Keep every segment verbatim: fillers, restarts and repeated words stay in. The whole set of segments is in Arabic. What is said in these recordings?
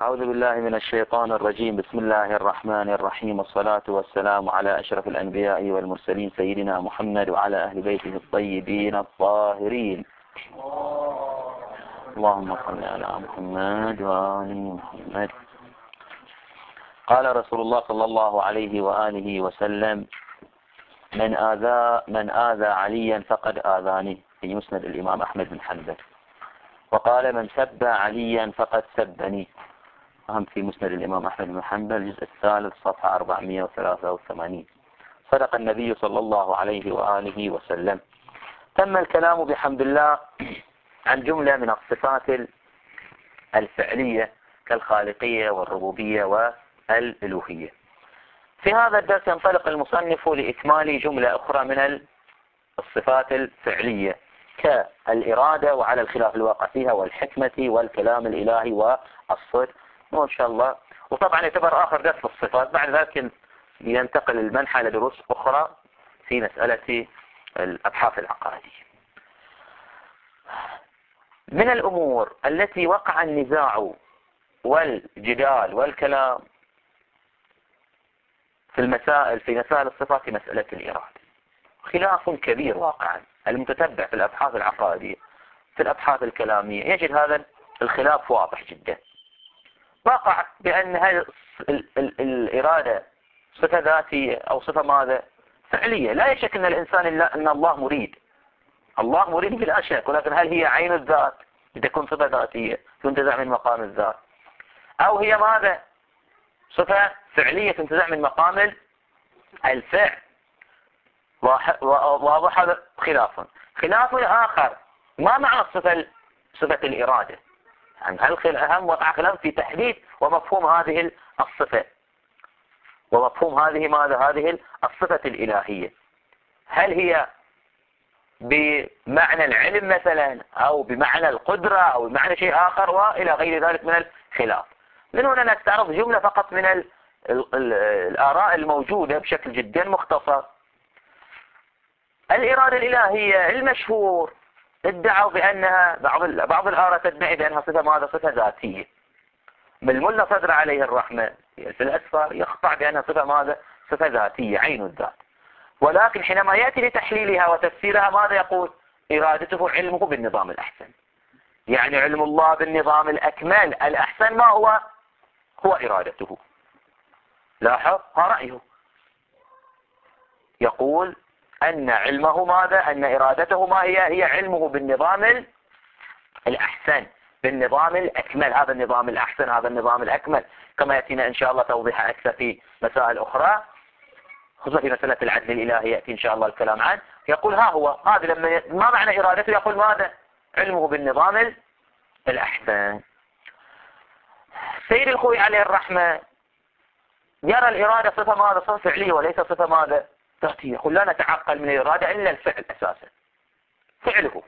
أعوذ بالله من الشيطان الرجيم. بسم الله الرحمن الرحيم، والصلاة والسلام على أشرف الأنبياء والمرسلين سيدنا محمد وعلى أهل بيته الطيبين الطاهرين. اللهم صل على محمد وآل محمد. قال رسول الله صلى الله عليه وآله وسلم: من آذى من آذى عليا فقد آذاني، في مسند الإمام أحمد بن حنبل. وقال: من سب عليا فقد سبني، هم في مسند الإمام أحمد بن حنبل الجزء الثالث صفحة أربعمائة وثلاثة وثمانين. صدق النبي صلى الله عليه وآله وسلم. تم الكلام بحمد الله عن جملة من الصفات الفعلية كالخالقية والربوبية والألوهية. في هذا الدرس ينطلق المصنف لإكمال جملة أخرى من الصفات الفعلية كالإرادة وعلى الخلاف الواقع فيها والحكمة والكلام الإلهي والصدق وإن شاء الله. وطبعا يعتبر آخر درس في الصفات، بعد ذلك ينتقل المنحى لدروس أخرى في مسألة الأبحاث العقائدية. من الأمور التي وقع النزاع والجدال والكلام في المسائل في مسائل الصفات في مسألة الإرادة، خلاف كبير واقعا. المتتبع في الأبحاث العقائدية في الأبحاث الكلامية يجد هذا الخلاف واضح جدا. واقع بأن هذه الإرادة صفة ذاتية أو صفة ماذا؟ فعلية. لا يشك أن الإنسان إلا أن الله مريد، الله مريد بلا شك، ولكن هل هي عين الذات لتكون صفة ذاتية تنتزع من مقام الذات، أو هي ماذا؟ صفة فعلية تنتزع من مقام الفعل. واضح هذا خلاف. خلاف آخر، ما معنى الصفة صفة الإرادة؟ يعني هل أهم وقع خلاف في تحديد ومفهوم هذه الصفة ومفهوم هذه ماذا؟ هذه الصفة الإلهية. هل هي بمعنى العلم مثلا، أو بمعنى القدرة، أو بمعنى شيء آخر، وإلى غير ذلك من الخلاف. من هنا نستعرض جملة فقط من ال ال ال الآراء الموجودة بشكل جدا مختصر. الإرادة الإلهية المشهور ادعوا بأنها بعض بعض الآراء تدعي بأنها صفة ماذا؟ صفة ذاتية. بالملا صدر عليه الرحمة في الأسفار يخطع بأنها صفة ماذا؟ صفة ذاتية عين الذات. ولكن حينما يأتي لتحليلها وتفسيرها ماذا يقول؟ إرادته علمه بالنظام الأحسن. يعني علم الله بالنظام الأكمل الأحسن ما هو؟ هو إرادته. لاحظ ها رأيه، يقول أن علمه ماذا؟ أن إرادته ما هي؟ هي علمه بالنظام الأحسن، بالنظام الأكمل. هذا النظام الأحسن، هذا النظام الأكمل، كما يأتينا إن شاء الله توضيح أكثر في مسائل أخرى، خصوصا في مسألة العدل الإلهي يأتي إن شاء الله الكلام عنه. يقول ها هو هذا لما ما معنى إرادته؟ يقول ماذا؟ علمه بالنظام الأحسن. سيد الخوي عليه الرحمة يرى الإرادة صفة ماذا؟ صفة فعلية وليس صفة ماذا؟ ذاتية. يقول لا نتعقل من الإرادة إلا الفعل أساسا، فعله.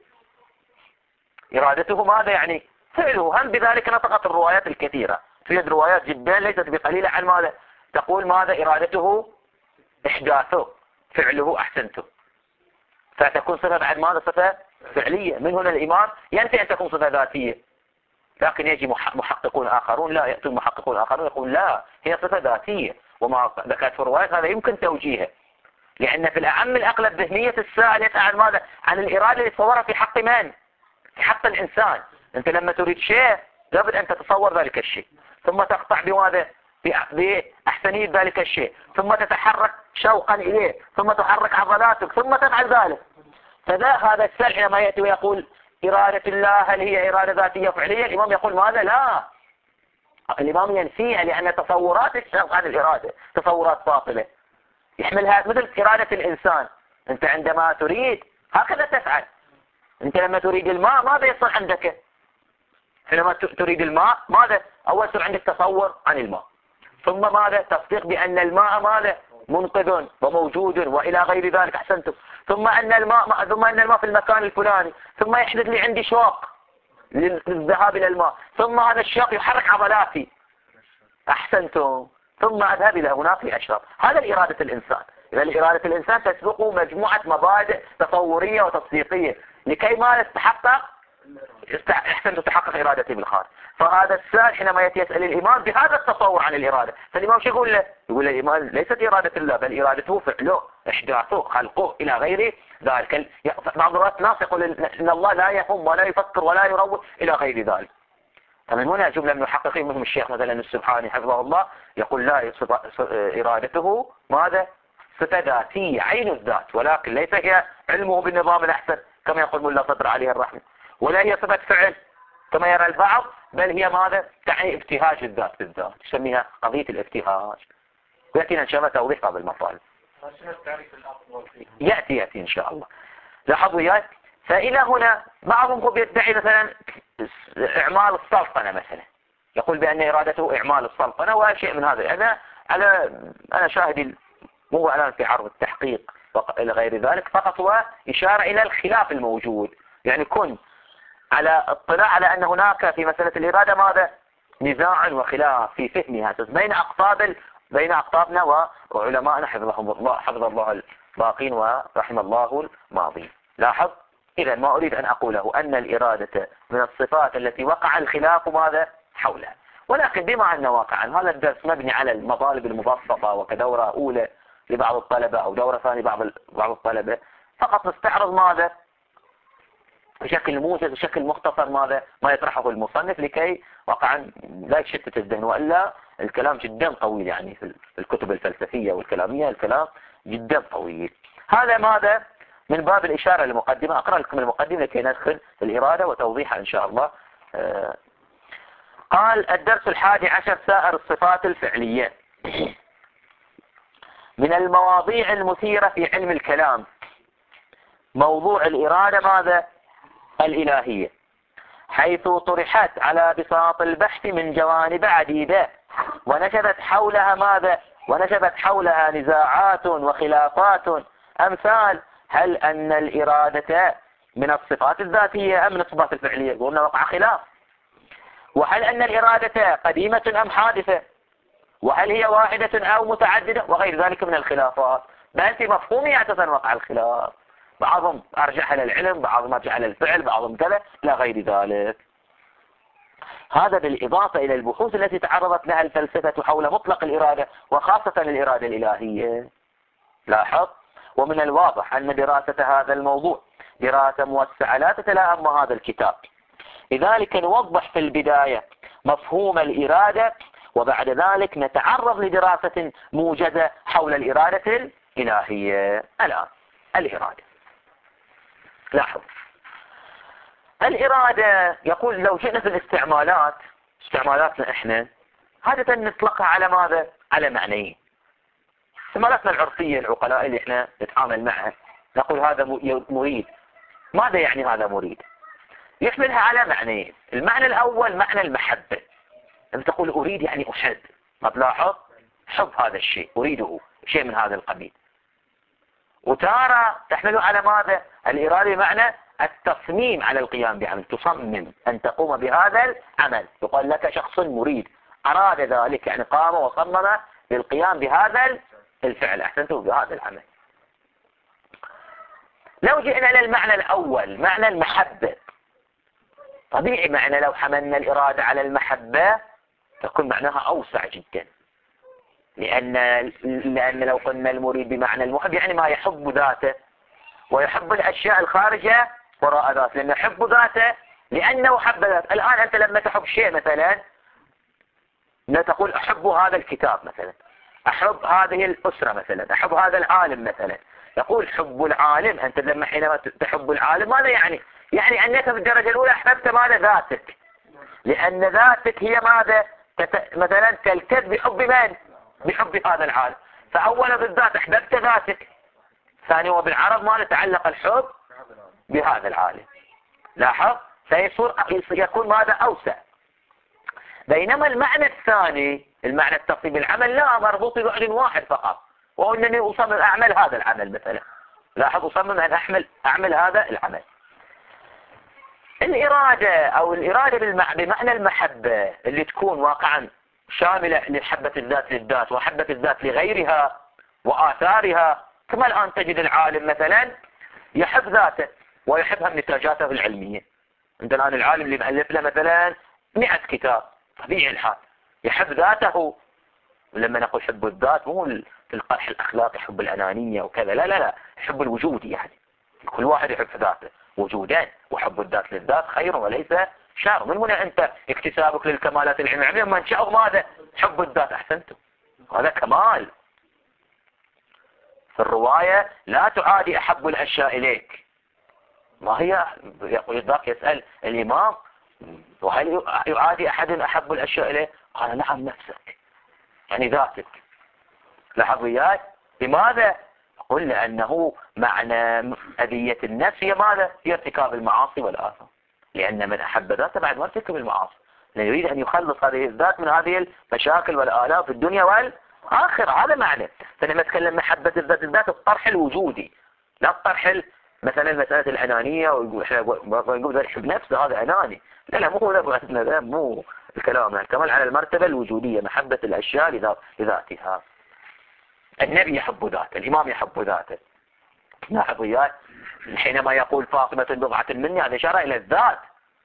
إرادته ماذا؟ يعني فعله. هم بذلك نطقت الروايات الكثيرة، توجد روايات جدا ليست بقليلة عن ماذا؟ تقول ماذا؟ إرادته إحداثه، فعله أحسنته، فتكون صفة بعد ماذا؟ صفة فعلية. من هنا الإمام ينفي أن تكون صفة ذاتية، لكن يجي محققون آخرون لا يأتون محققون آخرون يقول لا، هي صفة ذاتية. وما ذكرت في الروايات هذا يمكن توجيهه، لأن في الأعم الأغلب ذهنية السائل يسأل عن ماذا؟ عن الإرادة اللي تصورها في حق من؟ في حق الإنسان. أنت لما تريد شيء لابد أن تتصور ذلك الشيء، ثم تقطع بماذا؟ بأحسنية ذلك الشيء، ثم تتحرك شوقا إليه، ثم تحرك عضلاتك، ثم تفعل ذلك. فذا هذا السائل حينما يأتي ويقول إرادة الله هل هي إرادة ذاتية فعلية؟ الإمام يقول ماذا؟ لا، الإمام ينفيها، لأن تصورات الشخص عن الإرادة تصورات باطلة يحملها مثل إرادة الإنسان. أنت عندما تريد هكذا تفعل. أنت لما تريد الماء ماذا يصير عندك؟ حينما تريد الماء ماذا؟ أول يصير عندك تصور عن الماء، ثم ماذا؟ تصديق بأن الماء ماذا؟ منقذ وموجود وإلى غير ذلك، أحسنتم. ثم أن الماء ثم أن الماء في المكان الفلاني، ثم يحدث لي عندي شوق للذهاب إلى الماء، ثم هذا الشوق يحرك عضلاتي، أحسنتم، ثم أذهب إلى هناك لأشرب. هذا الإرادة الإنسان. إذا إرادة الإنسان تسبقه مجموعة مبادئ تصورية وتصديقية لكي ما يتحقق أحسن تتحقق إرادته بالخارج. فهذا السائل حينما يأتي يسأل الإمام بهذا التصور عن الإرادة، فالإمام شو يقول له؟ يقول له الإمام ليست إرادة الله، بل إرادته فعله إحداثه خلقه إلى غير ذلك. بعض الناس ناس يقول إن الله لا يهم ولا يفكر ولا يروج إلى غير ذلك. فمن هنا جملة من المحققين منهم الشيخ مثلا السبحاني حفظه الله يقول لا إرادته ماذا؟ صفة ذاتية عين الذات، ولكن ليس هي علمه بالنظام الأحسن كما يقول ملا صدر عليه الرحمة، ولا هي صفة فعل كما يرى البعض، بل هي ماذا؟ تعني ابتهاج الذات بالذات، يسميها قضية الابتهاج. ويأتينا إن شاء الله توضيح بعض المطالب. يأتي يأتي إن شاء الله. لاحظوا وياي، فإلى هنا بعضهم هو بيدعي مثلا إعمال السلطنة مثلا، يقول بأن إرادته إعمال السلطنة وشيء من هذا. أنا على أنا شاهدي مو الآن في عرض التحقيق إلى غير ذلك، فقط هو إشارة إلى الخلاف الموجود، يعني كن على اطلاع على أن هناك في مسألة الإرادة ماذا؟ نزاع وخلاف في فهمها بين أقطاب بين أقطابنا وعلمائنا حفظهم الله حفظ الله الباقين ورحم الله الماضين. لاحظ إذا ما أريد أن أقوله أن الإرادة من الصفات التي وقع الخلاف ماذا؟ حولها، ولكن بما أنه واقعا هذا الدرس مبني على المطالب المبسطة وكدورة أولى لبعض الطلبة أو دورة ثانية بعض بعض الطلبة، فقط نستعرض ماذا؟ بشكل موجز بشكل مختصر ماذا؟ ما يطرحه المصنف لكي واقعا لا يشتت الذهن، وإلا الكلام جدا طويل يعني في الكتب الفلسفية والكلامية الكلام جدا طويل. هذا ماذا؟ من باب الإشارة للمقدمة. أقرأ لكم المقدمة لكي ندخل في الإرادة وتوضيحها إن شاء الله. آه قال الدرس الحادي عشر سائر الصفات الفعلية. من المواضيع المثيرة في علم الكلام موضوع الإرادة ماذا؟ الإلهية، حيث طرحت على بساط البحث من جوانب عديدة، ونشبت حولها ماذا؟ ونشبت حولها نزاعات وخلافات، أمثال هل أن الإرادة من الصفات الذاتية أم من الصفات الفعلية؟ قلنا وقع خلاف. وهل أن الإرادة قديمة أم حادثة؟ وهل هي واحدة أو متعددة؟ وغير ذلك من الخلافات. بل في مفهومها أساسا وقع الخلاف، بعضهم أرجح على العلم، بعضهم أرجح على الفعل، بعضهم كذا لا غير ذلك. هذا بالإضافة إلى البحوث التي تعرضت لها الفلسفة حول مطلق الإرادة وخاصة الإرادة الإلهية. لاحظ، ومن الواضح أن دراسة هذا الموضوع دراسة موسعة لا تتلائم مع هذا الكتاب، لذلك نوضح في البداية مفهوم الإرادة، وبعد ذلك نتعرض لدراسة موجزة حول الإرادة الإلهية. الآن الإرادة، لاحظ الإرادة يقول لو جئنا في الاستعمالات استعمالاتنا احنا عادة نطلقها على ماذا؟ على معنيين. استعمالاتنا العرفية العقلاء اللي احنا نتعامل معها نقول هذا مريد. ماذا يعني هذا مريد؟ يحملها على معنيين. المعنى الأول معنى المحبة، أنت تقول أريد يعني أحب، ما تلاحظ؟ حب هذا الشيء أريده، شيء من هذا القبيل. وتارة تحمله على ماذا؟ الإرادة معنى التصميم على القيام بعمل، تصمم أن تقوم بهذا العمل، يقال لك شخص مريد أراد ذلك، يعني قام وصمم للقيام بهذا الفعل، أحسنتم، بهذا العمل. لو جئنا للمعنى الأول معنى المحبة، طبيعي معنى لو حملنا الإرادة على المحبة تكون معناها أوسع جدا، لأن لأن لو قلنا المريد بمعنى المحب يعني ما يحب ذاته ويحب الأشياء الخارجة وراء ذاته، لأنه يحب ذاته لأنه حب ذاته. الآن أنت لما تحب شيء مثلا لا تقول أحب هذا الكتاب مثلا، أحب هذه الأسرة مثلا، أحب هذا العالم مثلا. يقول حب العالم، أنت لما حينما تحب العالم ماذا يعني؟ يعني أنك في الدرجة الأولى أحببت ماذا؟ ذاتك، لأن ذاتك هي ماذا؟ تت... مثلا تلتذ بحب من؟ بحب هذا العالم. فأولا بالذات أحببت ذاتك، ثانيا وبالعرب ما نتعلق الحب بهذا العالم. لاحظ، سيصير يكون ماذا؟ أوسع. بينما المعنى الثاني المعنى التصميم العمل لا، مربوط ببعد واحد فقط، وهو أنني أصمم أعمل هذا العمل مثلا. لاحظ، أصمم أن أحمل أعمل هذا العمل. الإرادة أو الإرادة بمعنى المحبة اللي تكون واقعا شاملة لحبة الذات للذات وحبة الذات لغيرها وآثارها. كما الآن تجد العالم مثلا يحب ذاته ويحبها من نتاجاته العلمية. انت الآن العالم اللي مؤلف له مثلا مئة كتاب، طبيعي الحال يحب ذاته. ولما نقول حب الذات مو القرح الأخلاقي حب الأنانية وكذا، لا لا لا، حب الوجود، يعني كل واحد يحب ذاته وجودان، وحب الذات للذات خير وليس شر. من هنا أنت اكتسابك للكمالات العلمية من شاء ماذا؟ حب الذات. أحسنتم، هذا كمال. في الرواية لا تعادي أحب الأشياء إليك. ما هي يقول ذاك يسأل الإمام وهل يعادي أحد أحب الأشياء إليه؟ قال نعم نفسك، يعني ذاتك. لاحظ وياي لماذا؟ قل لأنه معنى أذية النفس هي ماذا؟ هي ارتكاب المعاصي والآثام. لأن من أحب ذاته بعد ما ارتكب المعاصي، لأنه يريد أن يخلص هذه الذات من هذه المشاكل والآلام في الدنيا والآخرة. هذا معنى. فلما نتكلم محبة الذات، الذات الطرح الوجودي، لا الطرح مثلا مسألة الأنانية ويقول ذا يحب نفسه هذا أناني. لا لا، مو ذا، مو الكلام. يعني كمان على المرتبة الوجودية، محبة الأشياء لذاتها. النبي يحب ذاته، الإمام يحب ذاته. لاحظ وياي حينما يقول فاطمة بضعة مني، هذا إشارة إلى الذات.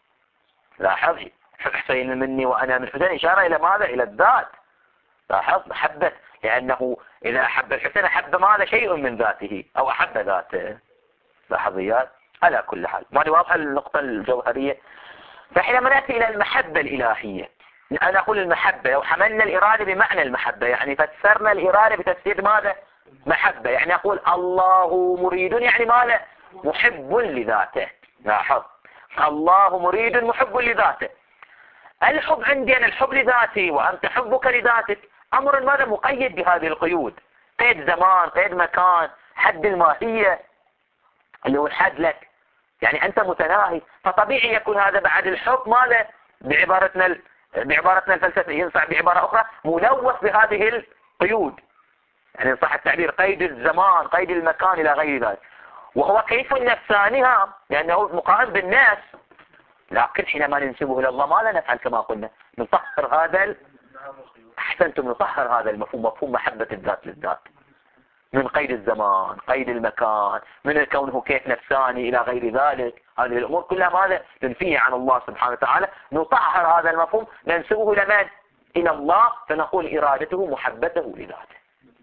لاحظ حسين مني وأنا من حسين، إشارة إلى ماذا؟ إلى الذات. لاحظ محبة، لأنه إذا أحب الحسين أحب ماذا؟ شيء من ذاته، أو أحب ذاته. لاحظ وياي. على كل حال ما واضحة النقطة الجوهرية. فحينما نأتي إلى المحبة الإلهية، أنا أقول المحبة لو حملنا الإرادة بمعنى المحبة، يعني فسرنا الإرادة بتفسير ماذا؟ محبة. يعني أقول الله مريد، يعني ماذا؟ محب لذاته. لاحظ، الله مريد محب لذاته. الحب عندي أنا الحب لذاتي، وأنت حبك لذاتك، أمر ماذا؟ مقيد بهذه القيود، قيد زمان، قيد مكان، حد الماهية اللي هو الحد لك، يعني أنت متناهي. فطبيعي يكون هذا بعد الحب ماذا؟ بعبارتنا بعبارتنا الفلسفية، ينصح بعبارة أخرى ملوث بهذه القيود، يعني صح التعبير قيد الزمان، قيد المكان، إلى غير ذلك. وهو كيف نفسانها، لأنه مقارن بالناس. لكن حينما ننسبه إلى الله ماذا نفعل؟ كما قلنا نطهر هذا ال... أحسنتم، نطهر هذا المفهوم، مفهوم محبة الذات للذات، من قيد الزمان، قيد المكان، من كونه كيف نفساني إلى غير ذلك. هذه الأمور كلها ماذا؟ ننفيها عن الله سبحانه وتعالى. نطهر هذا المفهوم، ننسبه إلى من؟ إلى الله، فنقول إرادته محبته لذاته.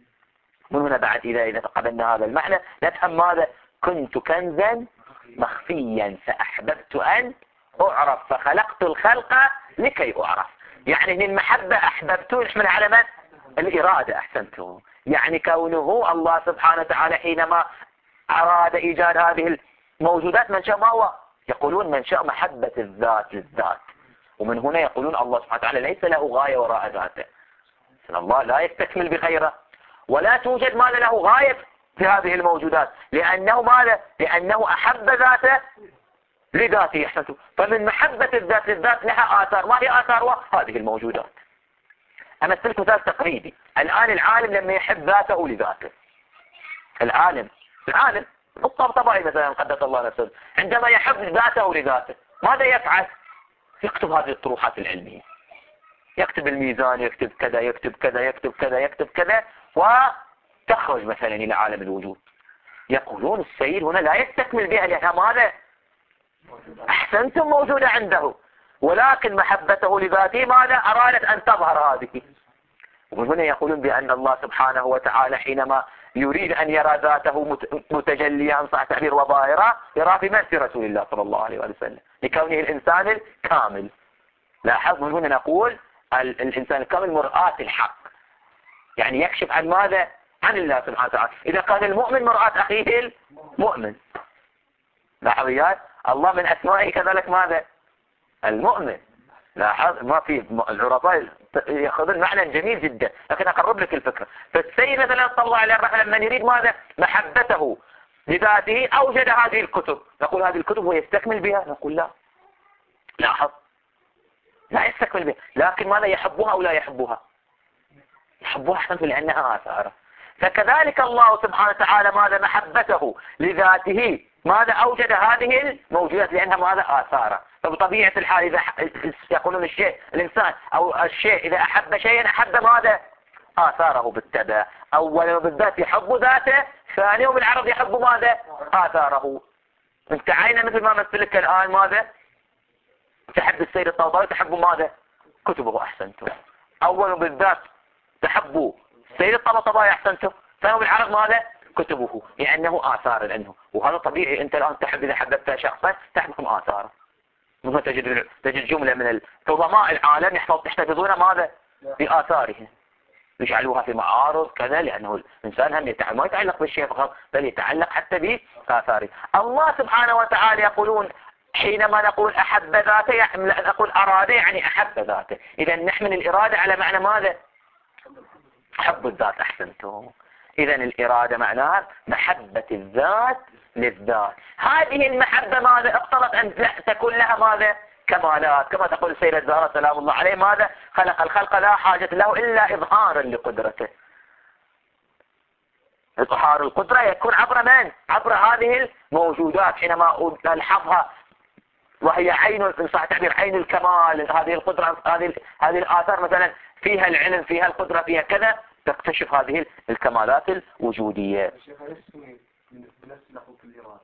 من هنا بعد إذا إذا تقبلنا هذا المعنى نفهم ماذا؟ كنت كنزا مخفيا فأحببت أن أعرف فخلقت الخلق لكي أعرف. يعني من المحبة أحببته يحمل على من؟ الإرادة. أحسنته، يعني كونه الله سبحانه وتعالى حينما أراد إيجاد هذه الموجودات من شاء ما هو؟ يقولون من شاء محبة الذات للذات. ومن هنا يقولون الله سبحانه وتعالى ليس له غاية وراء ذاته، الله لا يستكمل بغيره، ولا توجد ماذا له غاية في هذه الموجودات، لأنه ماذا؟ لأنه أحب ذاته لذاته. أحسنته. فمن محبة الذات للذات لها آثار. ما هي آثار هذه الموجودات؟ أمثلك مثال تقريبي. الآن العالم لما يحب ذاته لذاته، العالم العالم الطبطبائي مثلا قدس الله نفسه، عندما يحب ذاته لذاته ماذا يفعل؟ يكتب هذه الطروحات العلمية، يكتب الميزان، يكتب كذا، يكتب كذا، يكتب كذا، يكتب كذا، وتخرج مثلا إلى عالم الوجود. يقولون السيد هنا لا يستكمل بها لأنها ماذا؟ أحسنتم، موجودة عنده، ولكن محبته لذاته ماذا؟ أرادت أن تظهر هذه. ومن هنا يقولون بأن الله سبحانه وتعالى حينما يريد أن يرى ذاته متجليا صح تعبير وظاهرة، يرى في مثل رسول الله صلى الله عليه وسلم لكونه الإنسان الكامل. لاحظ، من هنا نقول الإنسان الكامل مرآة الحق، يعني يكشف عن ماذا؟ عن الله سبحانه وتعالى. إذا كان المؤمن مرآة أخيه المؤمن. لاحظ يا الله من أسمائه كذلك ماذا؟ المؤمن. لاحظ ما في العرفاء يأخذون معنى جميل جدا، لكن أقرب لك الفكرة. فالسيد مثلا صلى الله عليه وسلم من يريد ماذا؟ محبته لذاته أوجد هذه الكتب. نقول هذه الكتب هو يستكمل بها؟ نقول لا. لاحظ، لا يستكمل بها، لكن ماذا؟ يحبها أو لا يحبها؟ يحبها أحسن لأنها آثاره. فكذلك الله سبحانه وتعالى ماذا؟ محبته لذاته ماذا؟ أوجد هذه الموجودات لأنها ماذا؟ آثاره. فبطبيعة الحال إذا يقولون الشيء الإنسان أو الشيء إذا أحب شيئا أحب ماذا؟ آثاره بالتبع. أولا بالذات يحب ذاته، ثانيا بالعرض يحب ماذا؟ آثاره. انتهينا مثل ما مثلك الآن ماذا؟ تحب السيد الطبطبائي تحبوا ماذا؟ كتبه أحسنتم. أول بالذات تحبوا السيد الطبطبائي أحسنتم، ثاني بالعرض ماذا؟ كتبه، لأنه آثار عنه. وهذا طبيعي، أنت الآن تحب إذا حببت شخصا تحبكم آثاره. مثل تجد تجد جملة من العظماء العالم يحتفظون ماذا؟ بآثارهم، يجعلوها في معارض كذا، لأنه الإنسان هم يتعلق ما يتعلق بالشيء فقط، بل يتعلق حتى بآثاره. الله سبحانه وتعالى يقولون حينما نقول أحب ذاته يعني نقول أراد يعني أحب ذاته. إذا نحمل الإرادة على معنى ماذا؟ حب الذات. أحسنتم. إذا الإرادة معناها محبة الذات للذات. هذه المحبة ماذا؟ اقتضت أن تكون لها ماذا؟ كمالات، كما تقول السيدة الزهراء سلام الله عليه ماذا؟ خلق الخلق لا حاجة له إلا إظهارا لقدرته. إظهار القدرة يكون عبر من؟ عبر هذه الموجودات، حينما نلحظها وهي عين، إن صح التعبير، عين الكمال. هذه القدرة، هذه هذه الآثار مثلا فيها العلم، فيها القدرة، فيها كذا، تكتشف هذه الكمالات الوجودية. الشيخ يسمي بنفس لحظة الإرادة،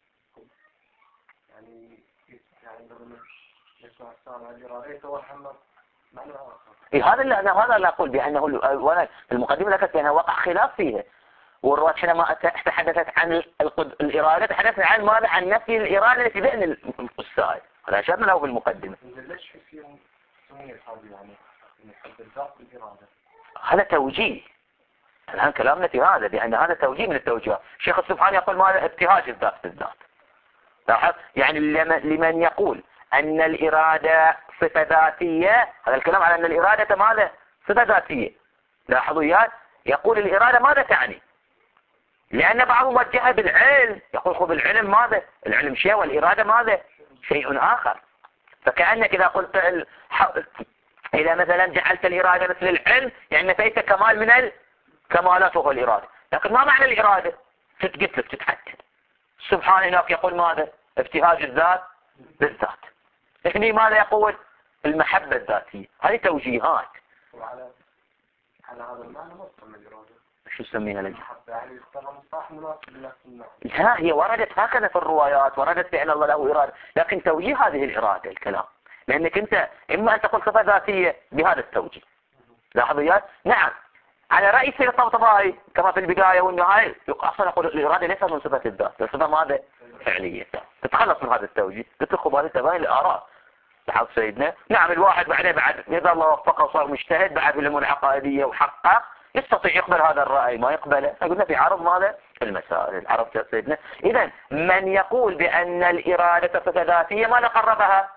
يعني يعني لما يسمع السامع الإرادة يتوهم معنى آخر. إيه هذا اللي أنا هذا اللي أقول بأنه وأنا المقدمة لك بأنه وقع خلاف فيها. والرواة حينما تحدثت عن الإرادة تحدثت عن ماذا؟ عن نفي الإرادة التي بين السائل. هذا أشرنا له في المقدمة. ليش في فيهم سمية هذه يعني حب الذات بالإرادة؟ هذا توجيه. الآن كلامنا في هذا بأن هذا توجيه من التوجيهات. الشيخ السبحاني يقول ماذا؟ ابتهاج الذات بالذات. لاحظ يعني لمن يقول أن الإرادة صفة ذاتية، هذا الكلام على أن الإرادة ماذا؟ صفة ذاتية. لاحظوا يا يقول الإرادة ماذا تعني؟ لأن بعضهم وجهها بالعلم، يقول خذ العلم ماذا؟ العلم شيء والإرادة ماذا؟ شيء آخر. فكأنك إذا قلت ال... إذا مثلا جعلت الإرادة مثل العلم يعني نفيت كمال من الكمالات وهو الإرادة. لكن ما معنى الإرادة؟ تتقتل تتحدد. سبحان هناك يقول ماذا؟ ابتهاج الذات بالذات. هنا ماذا يقول؟ المحبة الذاتية. هذه توجيهات. وعلى على هذا المعنى ما تسمى الإرادة. شو تسميها لك؟ يعني اختار مصطلح مناسب لنفس المعنى. لا، هي وردت هكذا في الروايات، وردت بأن الله له إرادة، لكن توجيه هذه الإرادة الكلام، لأنك أنت إما أن تقول صفة ذاتية بهذا التوجيه. لاحظوا يا نعم على رأي السيد الطبطبائي كما في البداية والنهاية أصلا أقول الإرادة ليست من صفة الذات، الصفة ماذا؟ فعلية. تتخلص من هذا التوجيه، تتخذ هذه التباين الآراء. لاحظ سيدنا نعم الواحد بعدين بعد إذا الله وفقه وصار مجتهد بعد في الأمور العقائدية وحقق يستطيع يقبل هذا الرأي ما يقبله. قلنا في عرض ماذا؟ المسائل. عرفت سيدنا؟ إذا من يقول بأن الإرادة صفة ذاتية ماذا قربها؟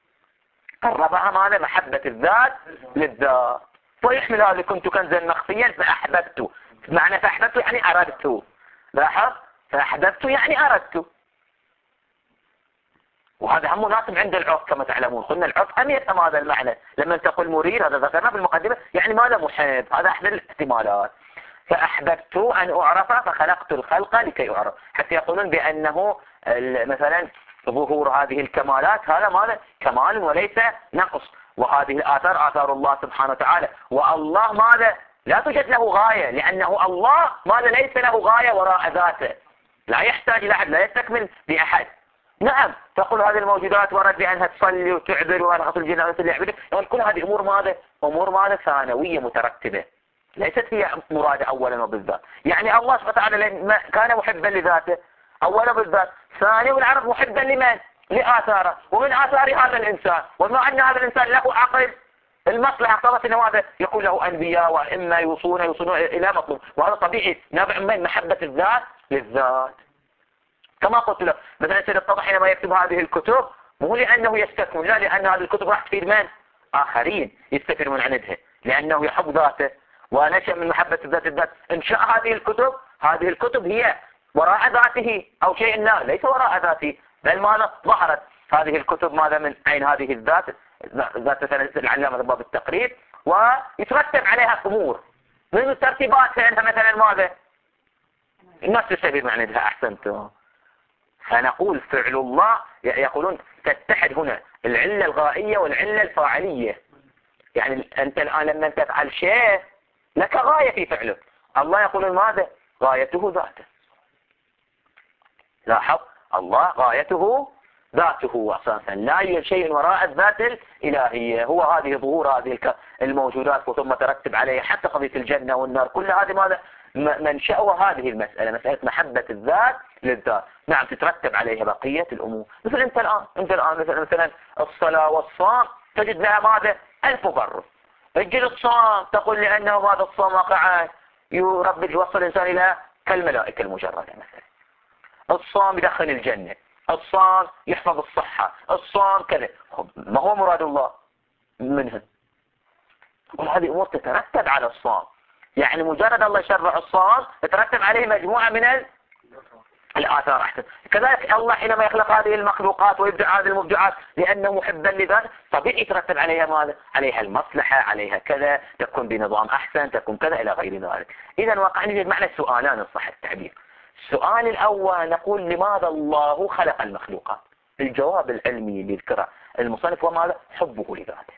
قربها ماذا؟ محبة الذات للذات. ويحمل هذا كنت كنزا مخفيا فأحببت. معنى فأحببت يعني أردت. لاحظ فأحببت يعني أردت. وهذا هم مناسب عند العرف كما تعلمون. قلنا العرف هم يفهم هذا المعنى. لما تقول مريد هذا ذكرنا في المقدمة يعني ماذا؟ محب. هذا أحد الاحتمالات. فأحببت أن أعرف فخلقت الخلق لكي أعرف. حتى يقولون بأنه مثلا ظهور هذه الكمالات هذا ماذا؟ كمال وليس نقص. وهذه الآثار آثار الله سبحانه وتعالى. والله ماذا؟ لا توجد له غاية، لأنه الله ماذا؟ ليس له غاية وراء ذاته، لا يحتاج إلى أحد، لا يستكمل بأحد. نعم تقول هذه الموجودات ورد بأنها تصلي وتعبر وأنها الجن والإنس اللي يعبدون، يعني كل هذه أمور ماذا؟ أمور ماذا؟ ثانوية مترتبة، ليست هي مرادة أولا وبالذات. يعني الله سبحانه وتعالى كان محبا لذاته أولا بالذات، ثانيا والعرض محبا لمن؟ لآثاره، ومن آثار هذا الإنسان، وما أن هذا الإنسان له عقل المصلحة اقتضت أنه هذا يكون له أنبياء وإما يوصون يوصون إلى مطلوب، وهذا طبيعي نابع من محبة الذات للذات. كما قلت له مثلا سيد الطبع حينما يكتب هذه الكتب مو لأنه يستكمل، لا، لأن هذه الكتب راح تفيد من؟ آخرين يستفيدون عندها، لأنه يحب ذاته ونشأ من محبة الذات الذات. إنشاء هذه الكتب، هذه الكتب هي وراء ذاته أو شيء ما، ليس وراء ذاته، بل ماذا؟ ظهرت هذه الكتب ماذا؟ من عين هذه الذات، ذات مثلا العلامة باب التقريب، ويترتب عليها أمور من الترتيبات عندها مثلا ماذا؟ الناس تستفيد من عندها. أحسنتم. فنقول فعل الله يقولون تتحد هنا العلة الغائية والعلة الفاعلية. يعني أنت الآن لما تفعل شيء لك غاية في فعله، الله يقول ماذا؟ غايته ذاته. لاحظ الله غايته ذاته أساسا، لا يوجد شيء وراء الذات الإلهية، هو هذه ظهور هذه الموجودات وثم ترتب عليها حتى قضية الجنة والنار، كل هذه ماذا منشأها هذه المسألة، مسألة محبة الذات للذات. نعم تترتب عليها بقية الأمور. مثل أنت الآن أنت الآن مثلا مثلا الصلاة والصوم تجد لها ماذا ألف مبرر. تجد الصوم تقول لأنه ماذا الصوم واقعا يربي يوصل الإنسان إلى كالملائكة المجردة مثلا. الصوم يدخل الجنة، الصوم يحفظ الصحة، الصوم كذا. ما هو مراد الله منها؟ وهذه أمور تترتب على الصوم. يعني مجرد الله يشرع الصوم يترتب عليه مجموعة من الآثار. أحسن كذلك الله حينما يخلق هذه المخلوقات ويبدع هذه المبدعات لأنه محبا لذلك طبيعي يترتب عليها ماذا؟ عليها المصلحة، عليها كذا، تكون بنظام أحسن، تكون كذا إلى غير ذلك. إذا وقع نجد معنى سؤالان إن صح التعبير. السؤال الأول نقول لماذا الله خلق المخلوقات؟ الجواب العلمي اللي ذكره المصنف وماذا؟ حبه لذاته.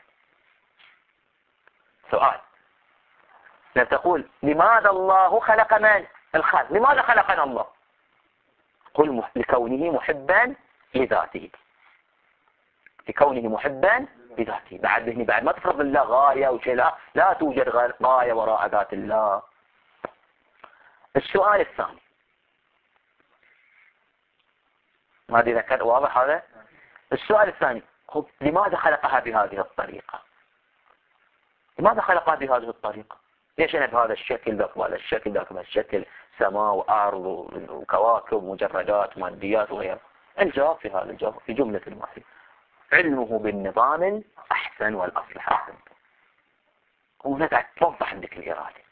سؤال لا تقول لماذا الله خلق من؟ الخالق. لماذا خلقنا الله؟ قل لكونه محبا لذاته، لكونه محبا لذاته. بعد هنا بعد ما تفرض الله غاية وشيء، لا لا توجد غاية وراء ذات الله. السؤال الثاني ما أدري إذا كان واضح هذا. السؤال الثاني خب لماذا خلقها بهذه الطريقة؟ لماذا خلقها بهذه الطريقة؟ ليش أنا بهذا الشكل ذاك بهذا الشكل ذاك بهذا الشكل، سماء وأرض وكواكب ومجردات وماديات وغيرها؟ الجواب في هذا الجواب في جملة واحدة: علمه بالنظام الأحسن والأصلح أحسن. وهنا توضح عندك الإرادة.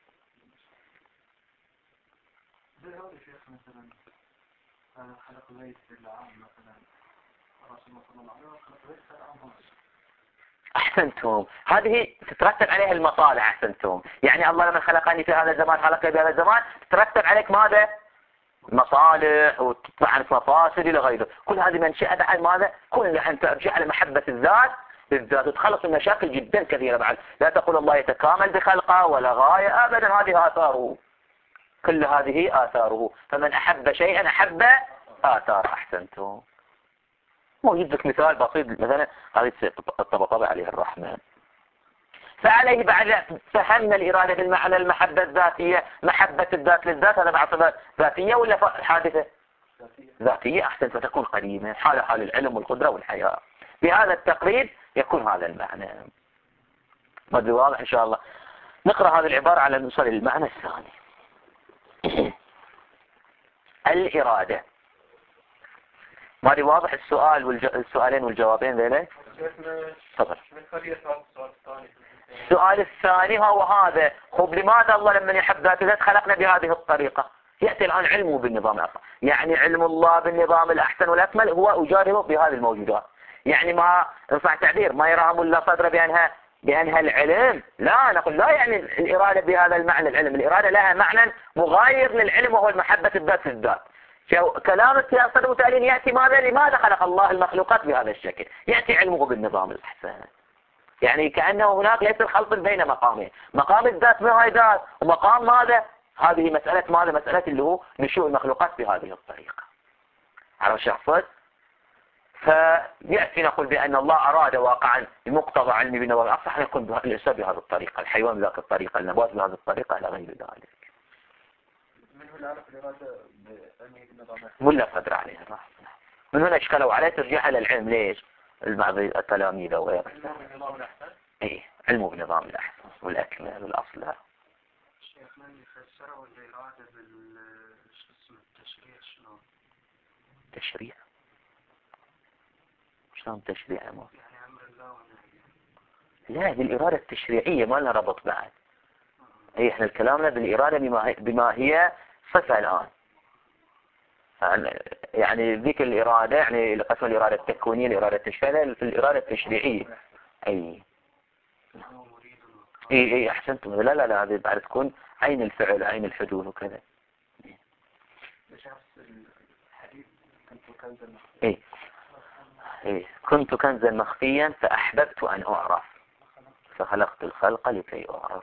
خلق ليس العام مثلا رسول الله صلى الله عليه وسلم خلق ليس العام. أحسنتم، هذه تترتب عليها المصالح. أحسنتم، يعني الله لما خلقني في هذا الزمان خلقني في هذا الزمان تترتب عليك ماذا؟ مصالح وتطلع عن مفاسد إلى غيره. كل هذه منشأة بعد ماذا؟ كلها أن ترجع على محبة الذات بالذات وتخلص من مشاكل جدا كثيرة. بعد لا تقول الله يتكامل بخلقه ولا غاية أبدا، هذه آثاره، كل هذه آثاره. فمن أحب شيئا أحب آثار. أحسنتم. موجود لك مثال بسيط مثلا هذه الطبقة عليها الرحمن. فعليه بعد فهمنا الإرادة بالمعنى المحبة الذاتية، محبة الذات للذات، هذا بعد صفات ذاتية ولا حادثة؟ ذاتية. أحسن، فتكون قديمة حال حال العلم والقدرة والحياة. بهذا التقريب يكون هذا المعنى. ما أدري واضح إن شاء الله. نقرأ هذه العبارة على نوصل للمعنى الثاني. الإرادة. ما أدري واضح السؤال والج... السؤالين والجوابين ذيلا؟ تفضل. السؤال الثاني هو هذا: خب لماذا الله لما يحب ذاته خلقنا بهذه الطريقة؟ يأتي الآن علمه بالنظام الأحسن، يعني علم الله بالنظام الأحسن والأكمل هو أجاربه بهذه الموجودات. يعني ما انصح تعبير ما يرام الله صدر بأنها بأنها العلم، لا نقول لا يعني الإرادة بهذا المعنى العلم. الإرادة لها معنى مغاير للعلم وهو المحبة الذات في الذات. كلام السياسة والتعليم يأتي ماذا؟ لماذا خلق الله المخلوقات بهذا الشكل؟ يأتي علمه بالنظام الأحسن. يعني كأنه هناك ليس الخلط بين مقامين، مقام الذات بهاي ذات ومقام ماذا؟ هذه مسألة ماذا؟ مسألة اللي هو نشوء المخلوقات بهذه الطريقة. عرف شخص؟ فيأتي نقول بأن الله أراد واقعا المقتضى علمي بالنظام الأصح يكون الإنسان بهذه الطريقة، الحيوان بهذه الطريقة، النبات بهذه الطريقة إلى غير ذلك. من هنا عرف الإرادة بأنه بالنظام ولا قدر عليها. من هنا اشكلوا عليه ترجيح على العلم. ليش؟ بعض التلاميذ وغيره. علمه بالنظام الأحسن. ايه، علمه بالنظام الأحسن والأكمل والأصل. شيخنا يفسره الإرادة بالاسم التشريع شلون؟ تشريع؟ شلون تشريع يا مو؟ يعني أمر الله ونهيه. لا، بالإرادة التشريعية ما لنا ربط بعد. ايه، احنا الكلامنا بالإرادة بما هي, بما هي صفة الآن. يعني ذيك الإرادة يعني قسم الإرادة التكوينية، الإرادة التشريعية، في الإرادة التشريعية. أي اي اي احسنتم. لا لا لا، هذه بعد تكون عين الفعل عين الحدوث وكذا. اي اي كنت كنزا مخفيا فأحببت أن أعرف فخلقت الخلق لكي أعرف.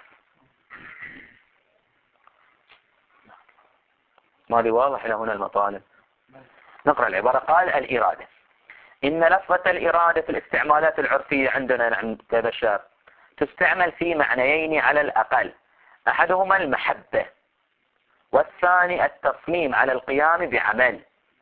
ما لي واضح إلى هنا المطالب. نقرأ العبارة. قال الإرادة إن لفظة الإرادة في الاستعمالات العرفية عندنا نحن كبشر تستعمل في معنيين على الأقل، أحدهما المحبة، والثاني التصميم على القيام بعمل.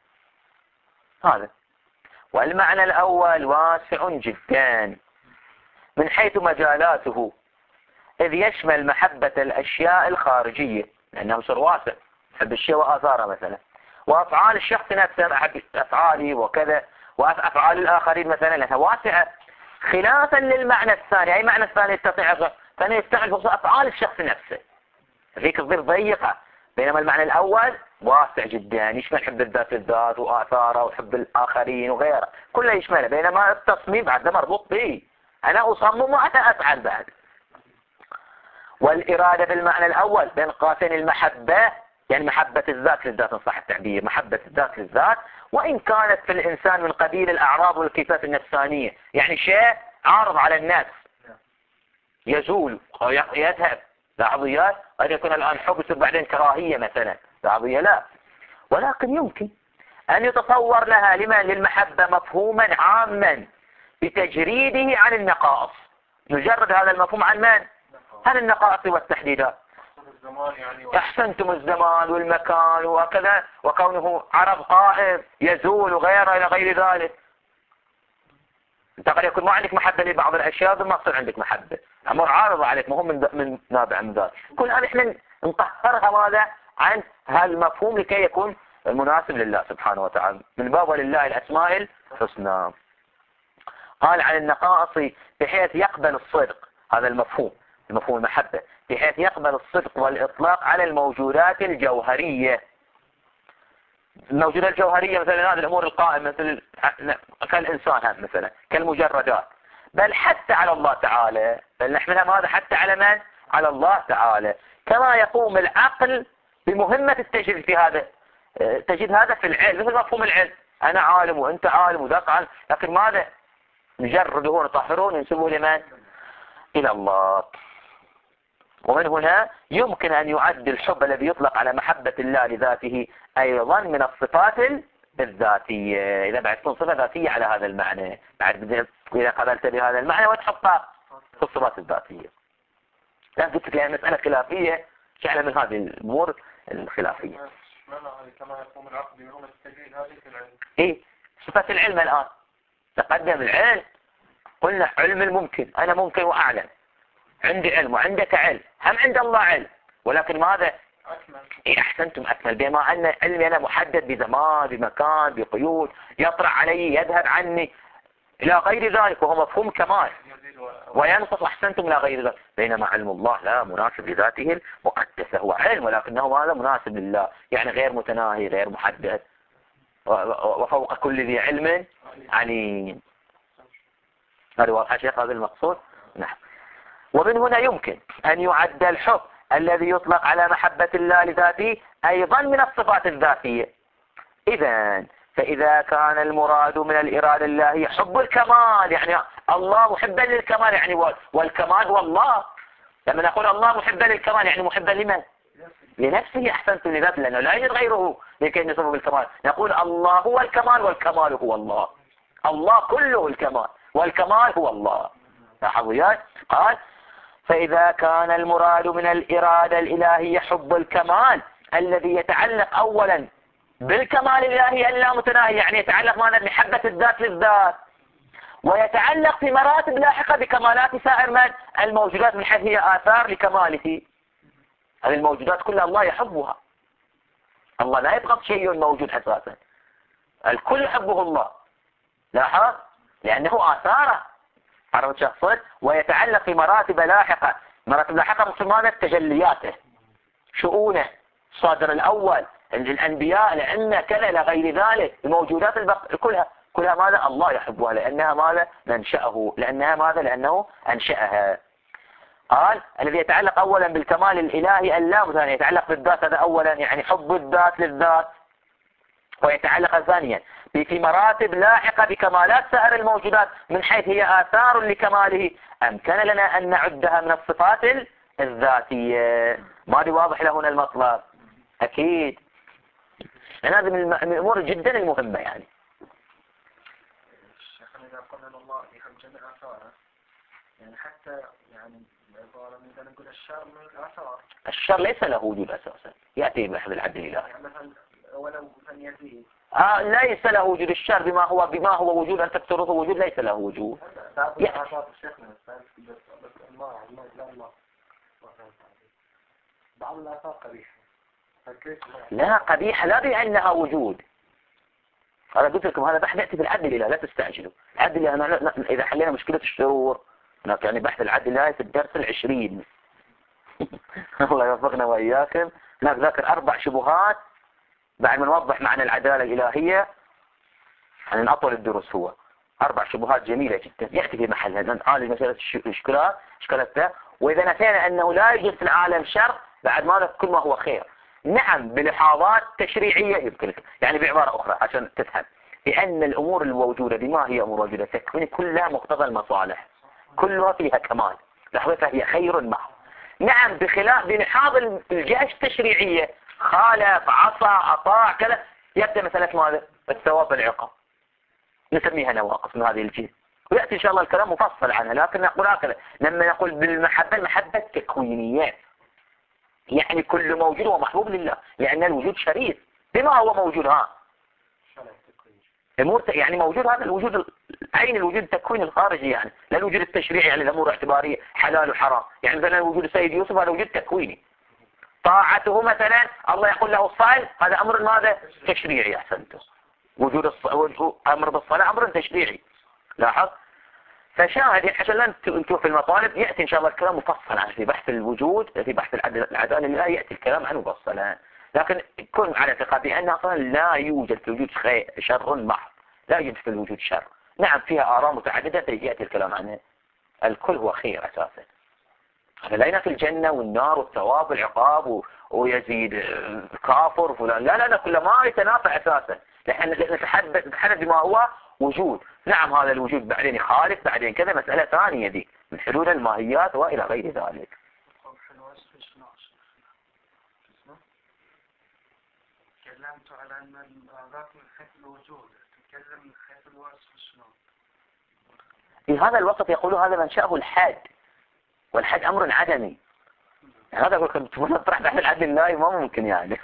هذا. والمعنى الأول واسع جدا من حيث مجالاته، إذ يشمل محبة الأشياء الخارجية، لأنه صار واسع، يحب الشيء وآثاره مثلا، وأفعال الشخص نفسه، أحب أفعالي وكذا، وأفعال الآخرين مثلا، لأنها واسعة، خلافا للمعنى الثاني. أي معنى الثاني يستطيع ثاني يستعمل في أفعال الشخص نفسه، ذيك تصير ضيقة، بينما المعنى الأول واسع جدا، يشمل حب الذات للذات وآثاره وحب الآخرين وغيره، كله يشمله. بينما التصميم بعد مربوط به، أنا أصمم وأنا أفعل بعد. والإرادة بالمعنى الأول بين قوسين المحبة، يعني محبة الذات للذات إن صح التعبير، محبة الذات للذات، وإن كانت في الإنسان من قبيل الأعراض والكفاف النفسانية، يعني شيء عارض على النفس يزول أو يذهب. لاحظيات أن يكون الآن حب يصير بعدين كراهية مثلا، لاحظية لا، ولكن يمكن أن يتصور لها لمن للمحبة مفهوما عاما بتجريده عن النقائص. نجرد هذا المفهوم عن من؟ عن النقائص والتحديدات. أحسنتم الزمان والمكان وكذا، وكونه عرض قائم يزول وغيره إلى غير ذلك. انت قد يكون ما عندك محبة لبعض الأشياء ثم تصير عندك محبة، أمر عارضة عليك، مهم من, من نابع من ذلك. كل هذا احنا نطهرها ماذا عن هذا المفهوم لكي يكون المناسب لله سبحانه وتعالى، من باب ولله الأسماء الحسنى. قال عن النقائص بحيث يقبل الصدق، هذا المفهوم، المفهوم المحبة، بحيث يقبل الصدق والإطلاق على الموجودات الجوهرية. الموجودات الجوهرية مثلا هذه الأمور القائمة مثل كالإنسان هم مثلا، كالمجردات، بل حتى على الله تعالى، بل نحملها ماذا حتى على من؟ على الله تعالى. كما يقوم العقل بمهمة التجريد في هذا، تجد هذا في العلم، مثل مفهوم العلم، أنا عالم وأنت عالم وذاك عالم، لكن ماذا نجرده نطهره ننسبه لمن؟ إلى الله. ومن هنا يمكن أن يعد الحب الذي يطلق على محبة الله لذاته أيضا من الصفات الذاتية، إذا بعد تكون صفة ذاتية على هذا المعنى، بعد إذا قبلت بهذا المعنى وتحطها في الصفات الذاتية. لا قلت لك لأن مسألة خلافية، شعلة من هذه الأمور الخلافية. كما يقوم العقل بمهمة التجريد هذه في العلم. إيه صفة العلم الآن تقدم العلم، قلنا علم الممكن، أنا ممكن وأعلم، عندي علم وعندك علم، هم عند الله علم، ولكن ماذا؟ أكمل. إيه أحسنتم أكمل، بما أن علمي أنا محدد بزمان بمكان بقيود، يطرأ علي يذهب عني إلى غير ذلك، وهو مفهوم كمال وينقص، أحسنتم إلى غير ذلك. بينما علم الله لا، مناسب لذاته المقدسة، هو علم ولكنه ماذا؟ مناسب لله، يعني غير متناهي غير محدد، وفوق كل ذي علم عليم. هذا واضح شيخ هذا المقصود؟ نعم. ومن هنا يمكن أن يعد الحب الذي يطلق على محبة الله لذاته أيضا من الصفات الذاتية. إذن فإذا كان المراد من الإرادة الله حب الكمال، يعني الله محبا للكمال، يعني والكمال هو الله. لما نقول الله محبا للكمال يعني محبا لمن؟ لنفسه، أحسنتم لذاته، لأنه لا يوجد غيره لكي نصفه بالكمال. نقول الله هو الكمال والكمال هو الله، الله كله الكمال والكمال هو الله. لاحظوا قال فإذا كان المراد من الإرادة الإلهية حب الكمال الذي يتعلق أولا بالكمال الإلهي اللامتناهي، يعني يتعلق معنا بمحبة الذات للذات، ويتعلق في مراتب لاحقة بكمالات سائر من الموجودات من حيث هي آثار لكماله. هذه الموجودات كلها الله يحبها، الله لا يبغض شيء موجود أساسا، الكل يحبه الله. لاحظ لأنه آثاره عرفت شخصا، ويتعلق في مراتب لاحقة، مراتب لاحقة مسلمانة تجلياته شؤونه، الصادر الأول الأنبياء لأن كذا إلى غير ذلك، الموجودات البق... كلها كلها ماذا؟ الله يحبها لأنها ماذا؟ منشأه، لأنها ماذا؟ لأنه أنشأها. قال الذي يتعلق أولا بالكمال الإلهي اللامتناهي، يتعلق بالذات هذا أولا، يعني حب الذات للذات، ويتعلق ثانيا في مراتب لاحقة بكمالات سائر الموجودات من حيث هي آثار لكماله، أمكن لنا أن نعدها من الصفات الذاتية. ما دي واضح لهنا المطلب؟ أكيد، لأن هذه من الأمور جدا المهمة يعني. إذا قلنا إن الله يحب جميع آثاره يعني حتى يعني عبارة إذا نقول الشر من الآثار. الشر ليس له وجود أساسا، يأتي بحث العدل الإلهي. يعني مثلا ولو مثلا يزيد. آه ليس له وجود الشر بما هو بما هو وجود أن تفترضه وجود ليس له وجود. بعض الآثار الشيخنا بس الله الله لا الله بعض الآثار قبيحة. لا قبيحة لا بأنها وجود. أنا قلت لكم هذا بحث يأتي في العدل الإلهي لا تستعجلوا. العدل الإلهي إذا حلينا مشكلة الشرور هناك يعني بحث العدل الإلهي في الدرس العشرين. الله يوفقنا وإياكم. هناك ذاكر أربع شبهات بعد ما نوضح معنى العدالة الإلهية. يعني من أطول الدروس هو أربع شبهات جميلة جدا يأتي في محلها. لأن آل مسألة الإشكالات إشكالتها وإذا نسينا أنه لا يوجد في العالم شر بعد ما كل ما هو خير. نعم بلحاظات تشريعية يمكنك يعني بعبارة أخرى عشان تفهم لأن الأمور الموجودة بما هي أمور موجودة تكوين كلها مقتضى المصالح كلها فيها كمال لحظتها هي خير محض. نعم بخلاف بلحاظ الجهة التشريعية خالف عصى أطاع كذا يبدأ مسألة ماذا؟ الثواب والعقاب نسميها نواقص من هذه الجهة ويأتي إن شاء الله الكلام مفصل عنها. لكن نقول هكذا لما نقول بالمحبة المحبة تكوينية يعني كل موجود هو محبوب لله لأن الوجود شريف بما هو موجود. ها الأمور يعني موجود هذا الوجود عين الوجود التكوين الخارجي يعني لا الوجود التشريعي يعني الأمور اعتبارية حلال وحرام. يعني مثلا وجود السيد يوسف هذا وجود تكويني. طاعته مثلا الله يقول له صل هذا أمر ماذا تشريعي. أحسنته وجود الص... أمر بالصلاة أمر تشريعي. لاحظ فشاهد عشان لا انتوا في المطالب يأتي إن شاء الله الكلام مفصل عنه في بحث الوجود في بحث العدالة لا يأتي الكلام عنه مفصلا. لكن كن على ثقة بأن أصلا لا يوجد في الوجود شر محض لا يوجد في الوجود شر. نعم فيها آراء متعددة يأتي الكلام عنه الكل هو خير أساسا. لقينا في الجنة والنار والثواب والعقاب ويزيد كافر فلان لا لا لا كل ما يتنافع أساسا. نحن نتحدث نتحدث بما هو وجود. نعم هذا الوجود بعدين يخالف بعدين كذا مسألة ثانية دي من حلول الماهيات وإلى غير ذلك. تكلمت على أن الذات من حيث الوجود تتكلم من حيث الوصف شنو؟ في هذا الوقت يقول هذا منشأه الحد والحد أمر عدمي. يعني هذا أقول كنت نطرح بحث العدل النائي ما ممكن يعني.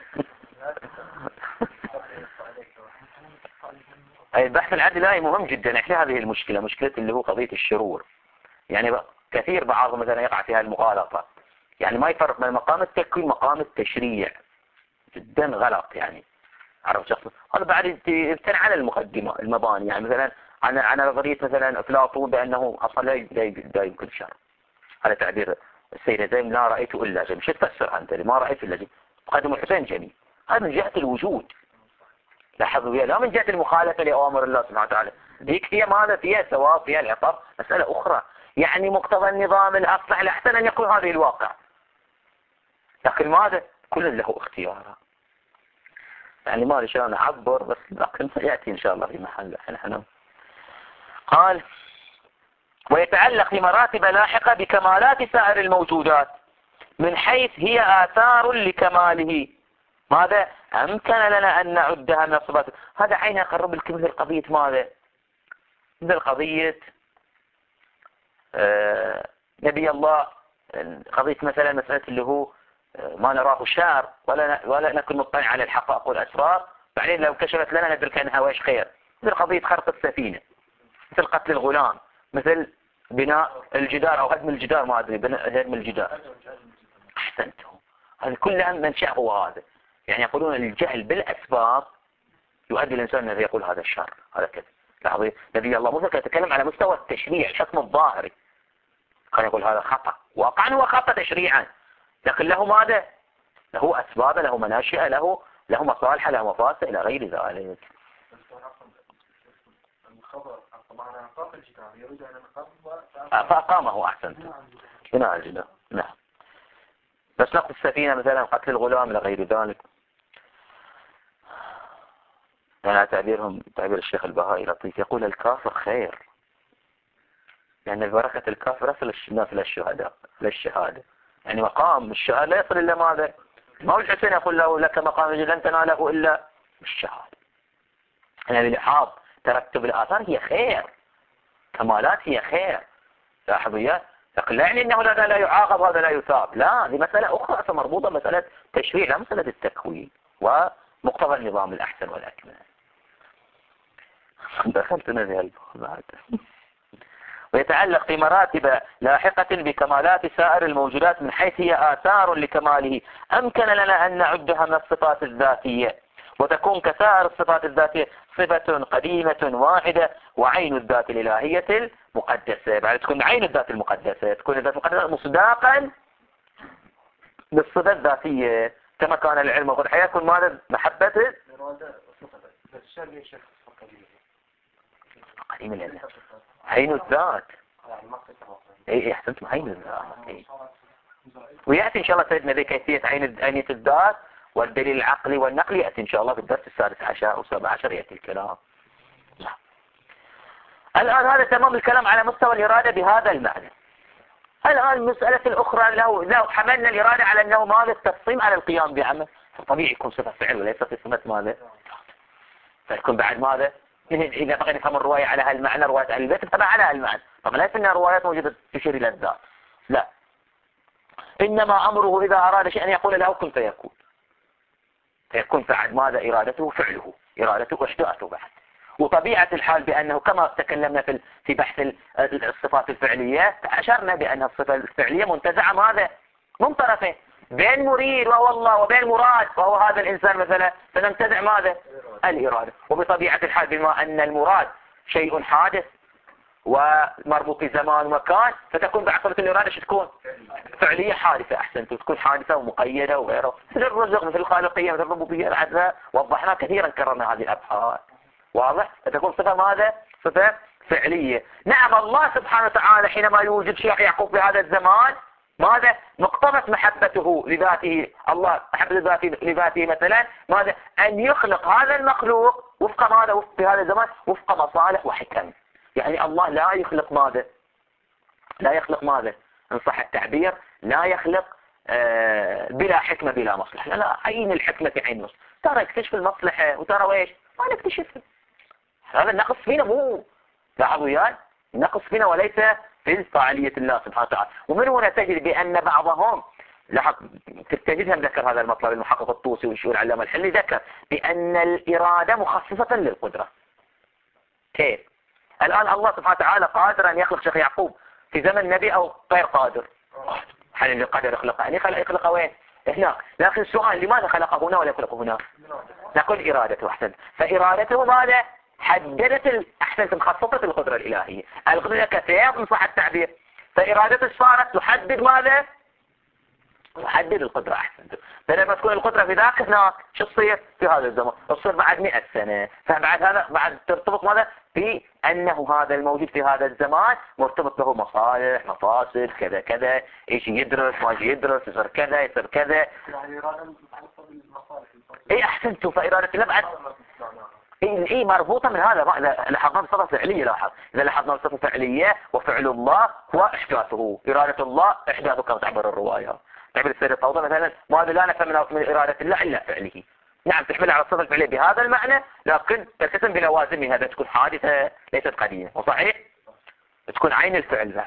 أي بحث العدل النائي مهم جدا. إحنا هذه المشكلة مشكلة اللي هو قضية الشرور. يعني كثير بعضهم مثلا يقع فيها المغالطة يعني ما يفرق بين مقام التكوين مقام التشريع جدا غلط يعني. عرفت شخص هذا بعد يبتنى على المقدمة المباني يعني مثلا على على نظرية مثلا أفلاطون بأنه أصلا لا يمكن شر. على تعبير السيدة زين لا رأيت إلا جميل. شو تفسر أنت ما رأيت إلا جميل مقدم الحسين جميل. هذا من جهة الوجود لاحظوا لا من جهة المخالفة لأوامر الله سبحانه وتعالى. هيك فيها ماذا فيها ثواب فيها العقاب مسألة أخرى. يعني مقتضى النظام الأصلح الأحسن أن يكون هذه الواقع. لكن ماذا كل له اختيارات يعني ما لي أنا أعبر بس لكن يأتي إن شاء الله في محله. نحن قال ويتعلق في مراتب لاحقة بكمالات سائر الموجودات من حيث هي آثار لكماله. ماذا أمكن لنا أن نعدها من الصفات. هذا عينها قرب لكم مثل قضية ماذا مثل قضية آه نبي الله قضية مثلا مسألة اللي هو ما نراه شار ولا ولا نكون مطلع على الحقائق والأسرار بعدين لو كشفت لنا ندرك أنها وإيش خير. مثل قضية خرق السفينة مثل قتل الغلام مثل بناء الجدار أو هدم الجدار ما أدري هدم الجدار. أحسنتم هذه كلها منشأ هو هذا. يعني يقولون الجهل بالأسباب يؤدي الإنسان أن يقول هذا الشر هذا كذا. لاحظوا نبي الله موسى كان يتكلم على مستوى التشريع الحكم الظاهري كان يقول هذا خطأ واقعا هو خطأ تشريعا لكن له ماذا له أسباب له مناشئ له له مصالح له مفاسد إلى غير ذلك. فأقامه أحسنت بناء الجدار. نعم بس نقل السفينة مثلا قتل الغلام إلى غير ذلك. يعني تعبيرهم تعبير الشيخ البهائي لطيف يقول الكافر خير لأن البركة الكافر يصل الناس للشهداء للشهادة. يعني مقام الشهادة لا يصل إلا ماذا ما هو الحسين يقول له لك مقام لن تناله إلا بالشهادة. أنا بلحاظ ترتب الآثار هي خير كمالات هي خير. لاحظوا يا لكن لا يعني انه هذا لا يعاقب هذا لا يثاب، لا هذه مسألة اخرى مربوطة بمسألة تشريع لا مسألة التكوين ومقتضى النظام الاحسن والاكمل. دخلتنا في بعد. ويتعلق في مراتب لاحقة بكمالات سائر الموجودات من حيث هي آثار لكماله أمكن لنا أن نعدها من الصفات الذاتية، وتكون كسائر الصفات الذاتية صفة قديمة واحدة وعين الذات الإلهية المقدسة. بعد تكون عين الذات المقدسة، تكون الذات المقدسة مصداقا بالصفة الذاتية كما كان العلم وقد حيكون ماذا محبته قديمة لله عين الذات. اي احسنتم عين الذات. إيه. ويأتي ان شاء الله سيدنا بكيفية عين عينية الذات والدليل العقلي والنقلي يأتي ان شاء الله في الدرس السادس عشر او السابع عشر يأتي الكلام. الآن هذا تمام الكلام على مستوى الإرادة بهذا المعنى. الآن المسألة الأخرى لو لو حملنا الإرادة على أنه ماذا التصميم على القيام بعمل، فطبيعي يكون صفة فعل وليس صفة ماذا، فيكون بعد ماذا إذا بغينا نفهم الرواية على هالمعنى رواية أهل البيت تبع على هالمعنى. طبعا ليس أنها روايات موجودة تشير إلى الذات، لا، إنما أمره إذا أراد شيئا يقول له كن فيكون، فيكون بعد ماذا إرادته فعله، إرادته إحداثه بعد. وطبيعة الحال بأنه كما تكلمنا في في بحث الصفات الفعلية أشرنا بأن الصفة الفعلية منتزعة ماذا من طرفين، بين مريد وهو الله وبين مراد وهو هذا الإنسان مثلا، فننتزع ماذا الإرادة. وبطبيعة الحال بما أن المراد شيء حادث ومربوط بزمان ومكان، فتكون بعد صفة الإرادة شو تكون فعلية حادثة، أحسن تكون حادثة ومقيدة وغيره، مثل الرزق مثل الخالقية مثل الربوبية العدل، وضحنا كثيرا كررنا هذه الأبحاث واضح. فتكون صفة ماذا صفة فعلية. نعم الله سبحانه وتعالى حينما يوجد شيخ يعقوب في هذا الزمان ماذا مقتضت محبته لذاته، الله محبة ذاته لذاته مثلا ماذا أن يخلق هذا المخلوق وفق ماذا وفق في هذا الزمان وفق مصالح وحكم. يعني الله لا يخلق ماذا لا يخلق ماذا إن صح التعبير لا يخلق آه بلا حكمة بلا مصلحة، لا لا عين الحكمة في عين المصلحة، ترى اكتشف المصلحة وترى ويش ما نكتشفها. هذا النقص فينا مو لاحظوا يعني النقص فينا وليس في فاعلية الله سبحانه وتعالى. ومن هنا تجد بأن بعضهم لاحظ تجدهم ذكر هذا المطلب المحقق الطوسي والشيوخ العلامة الحلي ذكر بأن الإرادة مخصصة للقدرة. كيف؟ الآن الله سبحانه وتعالى قادر أن يخلق شيخ يعقوب في زمن نبي أو غير قادر؟ هل اللي قادر يخلقه أن يخلق يخلقه وين؟ هناك. لكن السؤال لماذا خلقه هنا ولا يخلقه هناك؟ نقول إرادته أحسن. فإرادته ماذا؟ حددت أحسن مخصصة القدرة الإلهية. القدرة كثير إن صح التعبير. فإرادته صارت تحدد ماذا؟ تحدد القدرة أحسن. فلما تكون القدرة في ذاك هناك شو تصير في هذا الزمن؟ تصير بعد مئة سنة. فبعد هذا بعد ترتبط ماذا؟ بأنه هذا الموجود في هذا الزمان مرتبط له مصالح مفاسد كذا كذا، يجي يدرس ما يجي يدرس يصير كذا يصير كذا. يعني إرادة متعلقة بالمصالح. إيه أحسنتوا. فإرادة الله بعد إيه إيه مربوطة من هذا. إذا لاحظنا بصفة فعلية لاحظ إذا لاحظنا بصفة فعلية وفعل الله هو إحداثه، إرادة الله إحداثه كما تعبر الرواية. تعبير السيد الطوطي مثلا ماذا لا نفهم من إرادة الله إلا فعله. نعم تحمل على الصفة الفعلية بهذا المعنى، لكن تلتزم بلوازمها هذا تكون حادثة ليست قديمة. وصحيح تكون عين الفعل ذات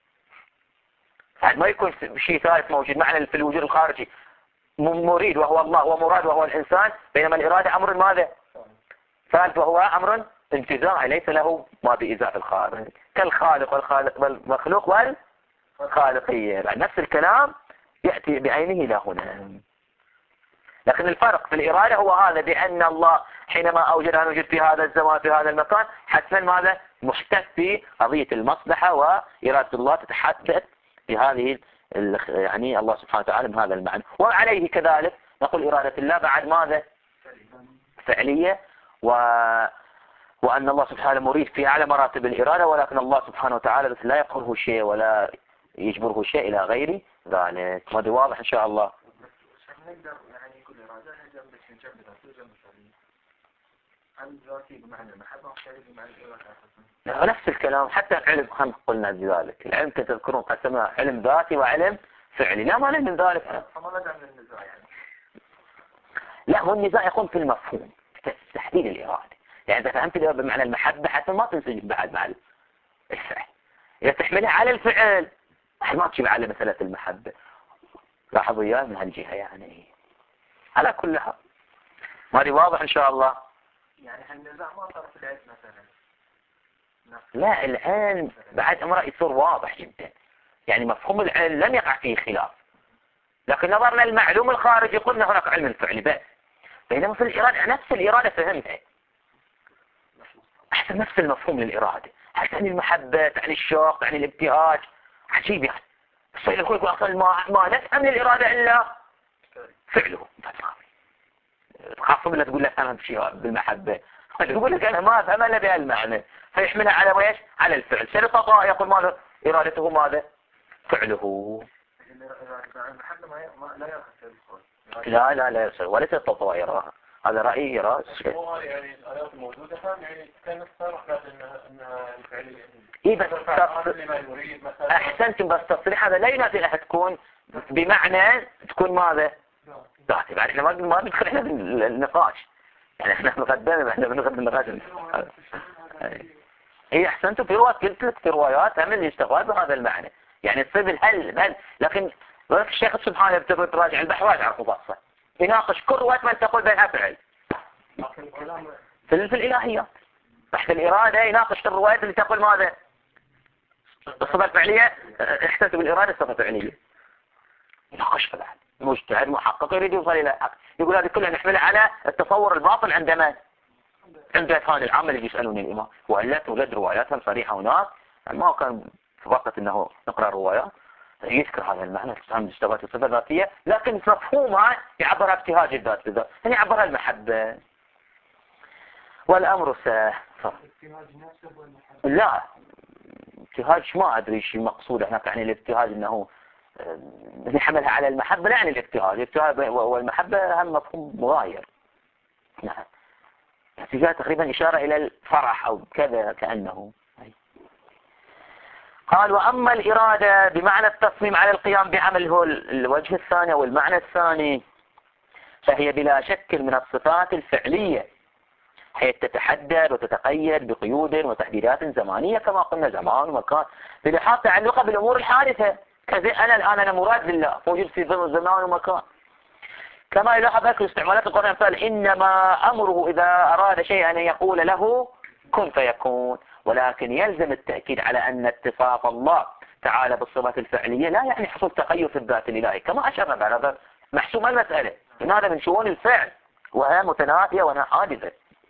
ما يكون شيء ثالث موجود معنى في الوجود الخارجي مريد وهو الله ومراد وهو الإنسان، بينما الإرادة أمر ماذا ثالث وهو أمر انتزاعي ليس له ما بإزاء الخارج كالخالق والخالق والمخلوق والخالقية. نفس الكلام يأتي بعينه لا هنا. لكن الفرق في الإرادة هو هذا بأن الله حينما أوجد أن يوجد في هذا الزمان في هذا المكان حتما ماذا محتف في قضية المصلحة، وإرادة الله تتحدث بهذه يعني الله سبحانه وتعالى بهذا المعنى. وعليه كذلك نقول إرادة الله بعد ماذا فعلية، و... وأن الله سبحانه مريد في أعلى مراتب الإرادة، ولكن الله سبحانه وتعالى لا يقهره شيء ولا يجبره شيء إلى غير ذلك. هذا واضح إن شاء الله. نقدر يعني كل إرادة جنب جنب ذاتي جنب ثاني. عن ذاتي بمعنى المحبة وشيء بمعنى الإرادة. نفس الكلام حتى العلم خم قلنا بذلك. العلم تذكرون قسمنا علم ذاتي وعلم فعلي. لا ما له من ذلك. فما لدى من النزاع يعني. لا هو النزاع يكون في المفهوم في تحديد الإرادة. يعني إذا فهمت بمعنى المحبة حتى ما تنسجم بعد مع الفعل. إذا تحملها على الفعل ما تجيب على مسألة المحبة. لاحظوا إياه من هالجهة يعني. على كل حال ما دي واضح إن شاء الله. يعني هالنزاع ما صار في العلم مثلا. لا العلم بعد أمره يصير واضح جدا. يعني مفهوم العلم لم يقع فيه خلاف، لكن نظرنا المعلوم الخارجي قلنا هناك علم الفعل بس. بينما في الإرادة نفس الإرادة فهمتها أحسن، نفس المفهوم للإرادة، هل تعني المحبة، تعني الشوق، تعني الابتهاج. عجيب يعني. بس يقول لك أصلا ما, ما نفهم للإرادة إلا فعله. تخاف من تقول لك أنا شيء بالمحبة، يقول لك أنا ما أفهم إلا بهالمعنى، فيحملها على ايش؟ على الفعل. سلطة يقول ماذا؟ إرادته ماذا؟ فعله. المحبة ما لا يرى. لا لا لا يصير، وليس التطوع يراها. هذا رأيي يرى. يعني الآيات الموجودة يعني كانت تصرح انها انها الفعلية. إيه بس أحسنتم، بس تصريح هذا لا ينافي أنها تكون بمعنى تكون ماذا؟ لا بعد احنا ما ما ندخل احنا بالنقاش، يعني احنا مقدمة احنا بندخل بالنقاش. هي أحسنتم في روايات، قلت لك في روايات هم اللي يشتغل بهذا المعنى، يعني تصير الهل هل. لكن الشيخ سبحانه بتقدر تراجع البحر واجع مفصل يناقش كل رواية من تقول بينها فعل في, في الإلهيات. بحث الإرادة يناقش كل الروايات اللي تقول ماذا؟ الصفة الفعلية. احسنتم بالإرادة الصفة الفعلية يناقش بعد مجتهد محقق يريد يوصل إلى الحق، يقول هذه كلها نحملها على التصور الباطل عندما عند أفهام العامة اللي يسألون الإمام، وإلا توجد رواياتهم صريحة هناك. ما كان فقط أنه نقرأ روايات يذكر هذا المعنى عن اشتغالات الصفة الذاتية، لكن مفهومها يعبرها ابتهاج الذات بالذات، يعني يعبرها المحبة والأمر سهل. لا ابتهاج ما أدري شو المقصود هناك، يعني الابتهاج أنه نحملها على المحبة، لا يعني الابتهاج الابتهاج والمحبة هم مفهوم مغاير. نعم فيها تقريبا إشارة إلى الفرح أو كذا كأنه. قال وأما الإرادة بمعنى التصميم على القيام بعمل، هو الوجه الثاني أو المعنى الثاني، فهي بلا شك من الصفات الفعلية، حيث تتحدد وتتقيد بقيود وتحديدات زمانية كما قلنا، زمان ومكان، بلحاظ تعلقها بالأمور الحادثة. كذا أنا الآن أنا مراد لله موجود في زمان ومكان، كما يلاحظ ذلك استعمالات القرآن قال إنما أمره إذا أراد شيئا أن يقول له كن فيكون. ولكن يلزم التأكيد على أن اتصاف الله تعالى بالصفات الفعلية لا يعني حصول تغير في الذات الإلهي كما أشرنا على هذا محسوم المسألة، إن هذا من شؤون الفعل وهي متنافية وأنها حادثة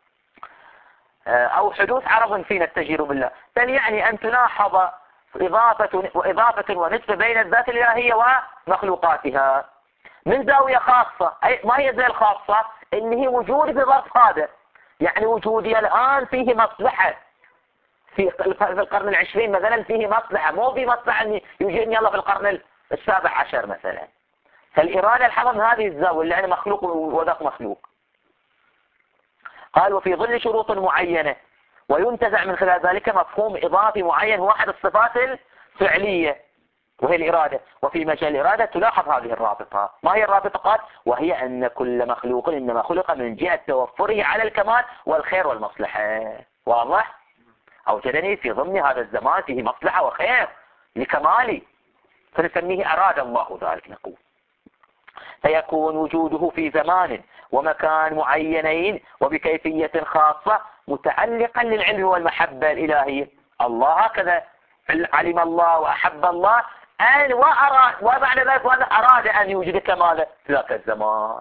أو حدوث عرض فينا التجير بالله، بل يعني أن تلاحظ إضافة وإضافة ونسبة بين الذات الإلهية ومخلوقاتها من زاوية خاصة. أي ما هي الزاوية الخاصة؟ إن هي وجودي في ظرف هذا، يعني وجودي الآن فيه مصلحة في القرن العشرين مثلا، فيه مصلحة، مو في مصلحة أن يجيني الله في القرن السابع عشر مثلا. فالإرادة الحظ من هذه الزاوية اللي أنا مخلوق وذاك مخلوق. قال وفي ظل شروط معينة، وينتزع من خلال ذلك مفهوم إضافي معين هو أحد الصفات الفعلية وهي الإرادة. وفي مجال الإرادة تلاحظ هذه الرابطة. ما هي الرابطة؟ قال وهي أن كل مخلوق إنما خلق من جهة توفره على الكمال والخير والمصلحة. واضح؟ أوجدني في ضمن هذا الزمان فيه مصلحة وخير لكمالي، فنسميه أراد الله ذلك نقول. فيكون وجوده في زمان ومكان معينين وبكيفية خاصة متعلقا للعلم والمحبة الإلهية. الله هكذا علم الله وأحب الله أن وأراد، وبعد ذلك أراد أن يوجد كماله في ذاك الزمان،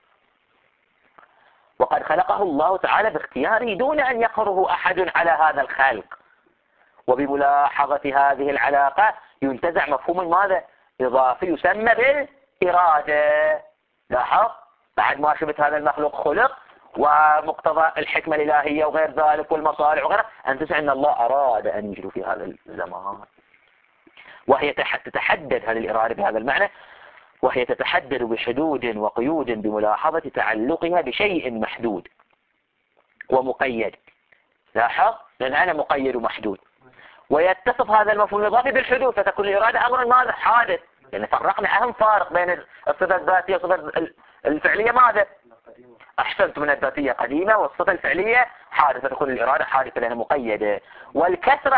وقد خلقه الله تعالى باختياره دون أن يقره أحد على هذا الخلق. وبملاحظة هذه العلاقة ينتزع مفهوم ماذا؟ إضافي يسمى بالإرادة. لاحظ بعد ما شفت هذا المخلوق خلق ومقتضى الحكمة الإلهية وغير ذلك والمصالح وغيرها، أنتزع أن الله أراد أن يوجد في هذا الزمان، وهي تتحدد هذه الإرادة بهذا المعنى، وهي تتحدد بحدود وقيود بملاحظة تعلقها بشيء محدود ومقيد. لاحظ لأن أنا مقيد ومحدود، ويتصف هذا المفهوم الإضافي بالحدود، فتكون الإرادة أمر ماذا؟ حادث. لأن يعني فرقنا أهم فارق بين الصفة الذاتية والصفة الفعلية ماذا؟ أحسنت من الذاتية قديمة والصفة الفعلية حادثة، تكون الإرادة حادثة لأنها مقيدة. والكسرة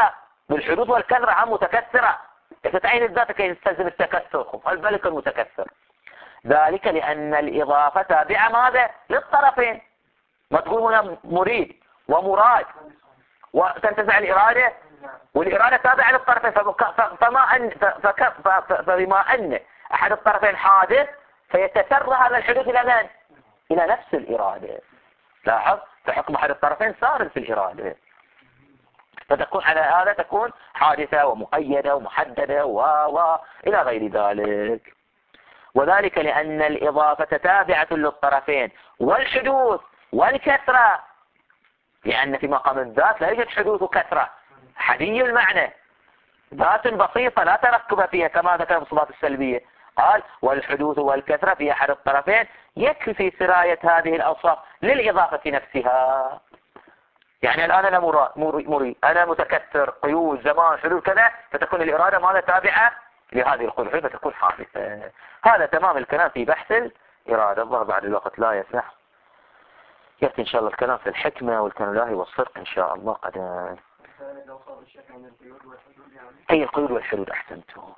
بالحدوث والكثرة عن متكثرة، تتعين الذات كي يستلزم التكثر، الملك المتكثر. ذلك لأن الإضافة تابعة ماذا؟ للطرفين. ما تقول هنا مريد ومراد وتنتزع الإرادة، والإرادة تابعة للطرفين، فما أن فبما أن أحد الطرفين حادث فيتسرى هذا الحدوث إلى من؟ إلى نفس الإرادة. لاحظ فحكم أحد الطرفين صار في الإرادة، فتكون على هذا تكون حادثة ومقيدة ومحددة و و إلى غير ذلك. وذلك لأن الإضافة تابعة للطرفين والحدوث والكثرة، لأن في مقام الذات لا يوجد حدوث وكثرة، حدي المعنى، ذات بسيطة لا تركب فيها كما ذكر في الصفات السلبية. قال والحدوث والكثرة في أحد الطرفين يكفي سراية هذه الأوصاف للإضافة نفسها. يعني الآن أنا مريد، أنا متكثر، قيود، زمان، حدوث كذا، فتكون الإرادة ماذا؟ تابعة لهذه القيود فتكون حادثة. هذا تمام الكلام في بحث الإرادة. الله بعد الوقت لا يسمح، يأتي إن شاء الله الكلام في الحكمة والكلام الله والصدق إن شاء الله قد. أي القيود والحدود أحسنتم.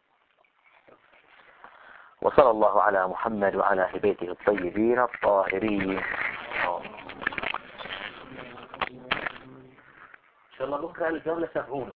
وصلى الله على محمد وعلى أهل بيته الطيبين الطاهرين. إن شاء الله بكرة الجولة سبعون.